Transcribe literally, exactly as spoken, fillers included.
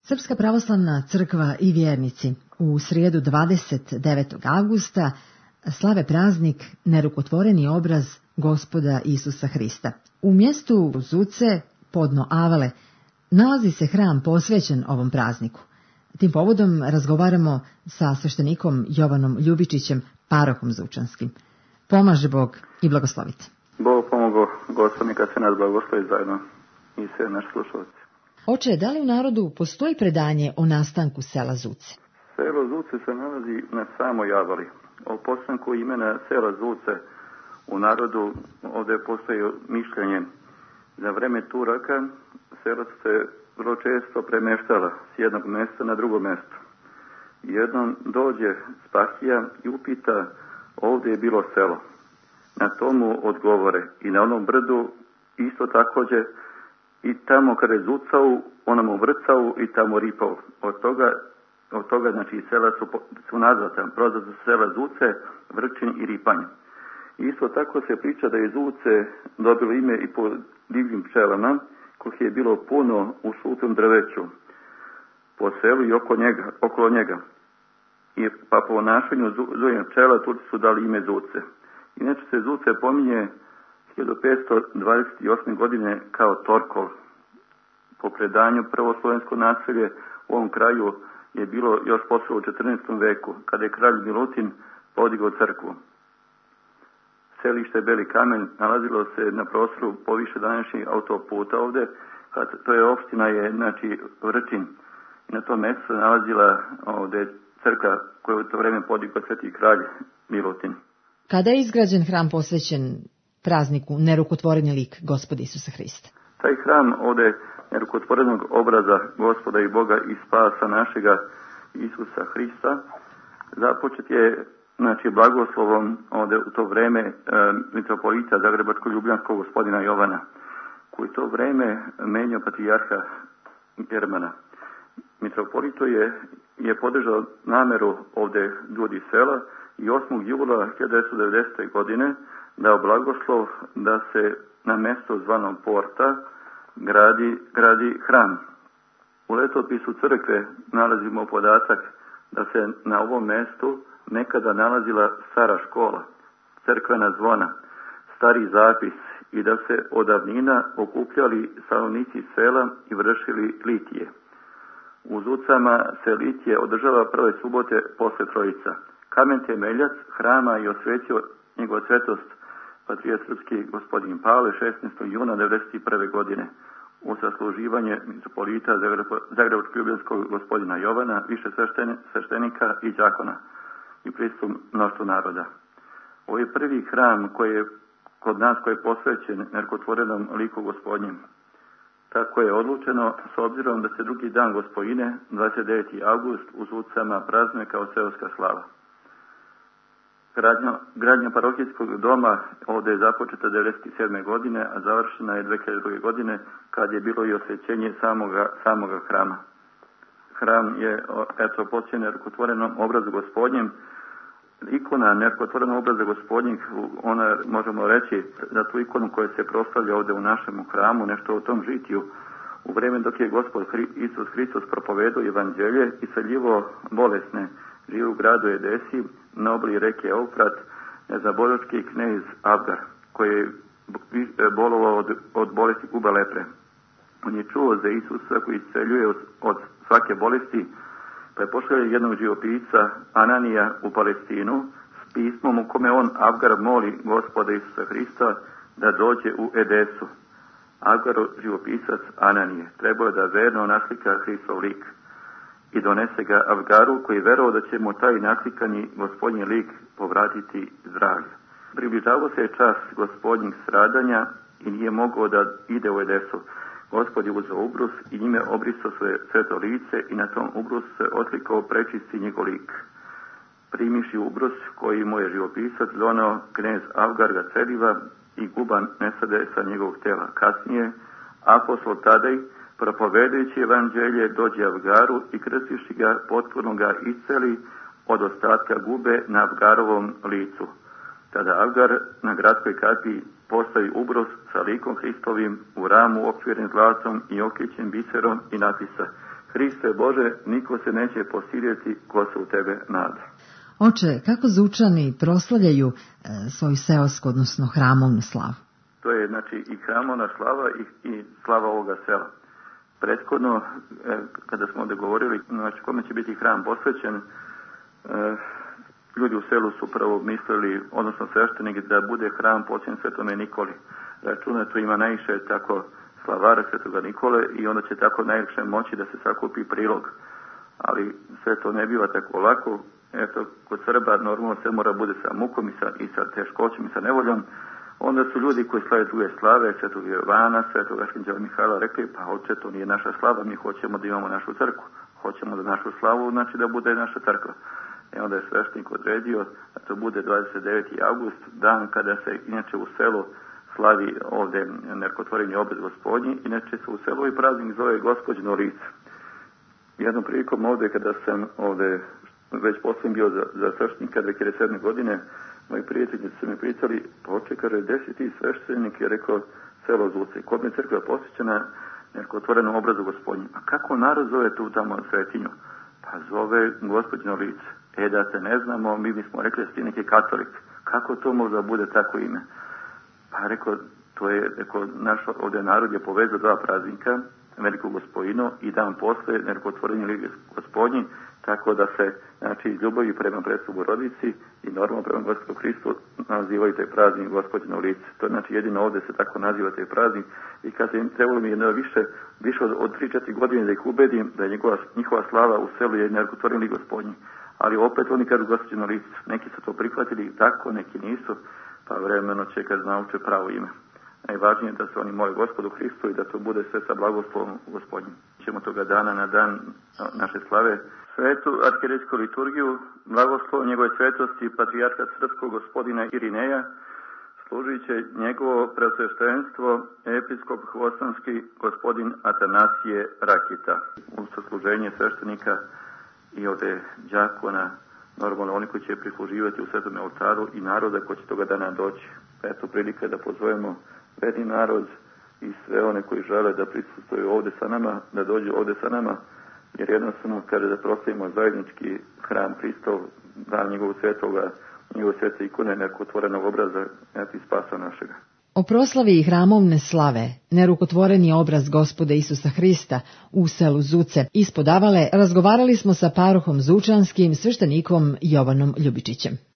Srpska pravoslavna crkva i vjernici u srijedu dvadeset devetog avgusta slave praznik Nerukotvoreni obraz Gospoda Isusa Hrista. U mjestu Zuce, podno Avale, nalazi se hram posvećen ovom prazniku. Tim povodom razgovaramo sa sveštenikom Jovanom Ljubičićem, parohom Zučanskim. Pomaže Bog i blagoslovite. Bog pomogo, Gospod, neka se nas blagoslovi zajedno i sve naši slušalci. Oče, da li u narodu postoji predanje o nastanku sela Zuce? Selo Zuce se nalazi na samoj Avali. O postanku imena sela Zuce u narodu ovdje postoji mišljenje. Za vreme Turaka selo se vrlo često premeštala s jednog mjesta na drugo mjesto. Jednom dođe Spasija i upita, ovdje je bilo selo. Na tomu odgovore i na onom brdu isto također i tamo kada je zucao, onomu vrcao i tamo ripao. Od toga, od toga znači sela su, su nazvata, prozvata su sela Zuce, Vrčin i Ripanj. Isto tako se priča da je Zuce dobilo ime i po divljim pčelama, kojih je bilo puno u žutom drveću po selu i oko njega, okolo njega. I pa po našenju zujanja pčela Turci su dali ime Zuce. Inače se Zuce pominje hiljadu petsto dvadeset osme. godine kao Torkol. Po predanju prvo slovensko naselje u ovom kraju je bilo još posle u četrnaestom veku, kada je kralj Milutin podigao crkvu. Selište Beli Kamen nalazilo se na prostoru poviše današnjih autoputa ovdje, to je opština je znači Vrčin. I na tom mjestu se nalazila ovdje crkva koju u to vrijeme podigao sveti kralj Milutin. Kada je izgrađen hram posvećen prazniku Nerukotvoreni lik Gospoda Isusa Hrista? Taj hram ovdje nerukotvorenog obraza Gospoda i Boga i spasa našega Isusa Hrista započet je znači blagoslovom ovdje u to vrijeme e, mitropolita Zagrebačko-Ljubljanskog gospodina Jovana, koji to vrijeme menjao patrijarha Germana. Mitropolito je, je podržao nameru ovdje ljudi sela i osmog jula hiljadu devetsto devedesete. godine dao blagoslov da se na mjesto zvano Porta gradi, gradi hram. U letopisu crkve nalazimo podatak da se na ovom mjestu nekada nalazila stara škola, crkvena zvona, stari zapis i da se od davnina okupljali stanovnici sela i vršili litije. U Zucama se litije održava prve subote posle Trojica. Kamen temeljac hrama je osvetio njegova svetost patrijarh srpski gospodin Pavle šesnaestog juna devedeset prve. godine u sasluživanje mitropolita Zagrebačko-Ljubljanskog gospodina Jovana, više sveštenika i đakona i pristup mnoštvu naroda. Ovo je prvi hram koji je kod nas koji je posvećen nerukotvorenom liku Gospodnjem. Tako je odlučeno s obzirom da se drugi dan Gospojine, dvadeset deveti avgust, u Zucama praznuje kao seoska slava. Gradnja, gradnja parohijskog doma ovdje je započeta devedeset sedme. godine, a završena je dve hiljade druge. godine kad je bilo i osvećenje samoga, samoga hrama. Hram je eto posvećen nerukotvorenom obrazu Gospodnjem. Ikona nerukotvorenog obraza Gospodnjeg, ona možemo reći za tu ikonu koja se proslavlja ovdje u našem hramu, nešto o tom žitiju. U vrijeme dok je Gospod Isus Hristos propovedao evanđelje i saljivo bolesne, živi u gradu Edesi, na obli reke Eufrat, nezaboročki knez Avgar, koji je bolovao od, od bolesti kuba lepre. On je čuo za Isusa koji isceljuje od, od svake bolesti, pa je pošao jednog živopisca Ananija u Palestinu s pismom u kome on Avgar moli Gospoda Isusa Hrista da dođe u Edesu. Avgar, živopisac Ananije, trebao je da verno naslika Hristov lik i donese ga Avgaru, koji je verovao da će mu taj naslikani Gospodnji lik povratiti zdravlje. Približavao se je čas Gospodnjih stradanja i nije mogao da ide u Edesu. Gospod je uzeo ubrus i njime obrisao svoje sveto lice i na tom ubrusu se otlikao prečisti njegov lik. Primiši ubrus koji mu je živopisac donao knez Avgar ga celiva i guba nesade sa njegovog tela. Kasnije apostol Tadej, propovedajući evanđelje, dođe Avgaru i krstiši ga, potpuno ga isceli od ostatka gube na Avgarovom licu. Tada Avgar na gradskoj kapiji postavi ubrus sa likom Hristovim u ramu okviren zlatom i okličen biserom i napisa: Hriste Bože, niko se neće posiliti ko se u tebe nada. Oče, kako Zučani proslavljaju e, svoju seosku, odnosno hramovnu slavu? To je znači i hramovna slava i, i slava ovoga sela. Prethodno, e, kada smo ovdje govorili, znači kome će biti hram posvećen, e, ljudi u selu su prvo mislili, odnosno sveštenik, da bude hram posvećen Svetome Nikoli. Računa tu ima najviše tako slavara Svetoga Nikole i onda će tako najviše moći da se sakupi prilog. Ali sve to ne biva tako lako. Eto, kod Srba normalno sve mora bude sa mukom i sa, i sa teškoćom i sa nevoljom. Onda su ljudi koji slave druge slave, Svetog Jovana, Svetog Arhanđela Mihajla, rekli, pa oče, to nije naša slava, mi hoćemo da imamo našu crkvu. Hoćemo da našu slavu, znači da bude naša crkva. I onda je sveštenik odredio da to bude dvadeset deveti avgust, dan kada se inače u selu slavi ovdje nerkotvoreni obred Gospodnji, inače se u selu i praznik zove Gospođino lice. Jednom prilikom ovdje, kada sam ovdje već posljedno bio za, za sveštenika dve hiljade sedme. godine, moji prijatelji su mi pričali, pa oče, kaže, gde si ti sveštenik, je rekao, selo Zuce. Kod me crkva je posvećena nerkotvorenom obrazu Gospodnji. A kako narod zove tu tamo svetinju? Pa zove Gospođino lice. E, da se ne znamo, mi bismo rekli da si neki katolik. Kako to možda bude tako ime? Pa rekao, to je, rekao, naš ovdje narod je povezao dva praznika, Veliko Gospojino i dan posle nerkotvorenje lige Gospodnji, tako da se, znači, iz ljubavi prema Presvu Bogorodici i normalno prema Gospodu Hristu nazivaju taj praznik Gospođino lice. To je, znači, jedino ovdje se tako naziva taj praznik i kad se trebalo mi jedno više, više od, od tri četiri godine da ih ubedim da je njegova, njihova slava u selu je nerkotvorenje lige Gospodnji. Ali opet oni kažu Gospođino lice. Neki su to prihvatili tako, neki nisu, pa vremeno će kad nauče pravo ime. Najvažnije je da se oni mole Gospodu Hristu i da to bude sve sa blagoslovom Gospodnjim. Ćemo toga dana na dan naše slave svetu arhijerejsku liturgiju, blagoslov njegove svetosti patrijarha srpskog gospodina Irineja, služit će njegovo preosveštenstvo episkop Hvostonski gospodin Atanasije Rakita. U sasluženje sveštenika i ovdje đakona, normalno oni koji će prisluživati u svetom oltaru i naroda koji će toga dana doći. Eto prilike da pozovemo verni narod i sve one koji žele da prisustvuju ovdje sa nama, da dođu ovdje sa nama, jer jednostavno kada da proslavimo zajednički hram Hristov, dan njegovog svetoga, njegove svete ikone, nerukotvorenog obraza, eto i spasa našega. O proslavi hramovne slave, nerukotvoreni obraz Gospoda Isusa Hrista u selu Zuce ispod Avale razgovarali smo sa parohom Zučanskim sveštenikom Jovanom Ljubičićem.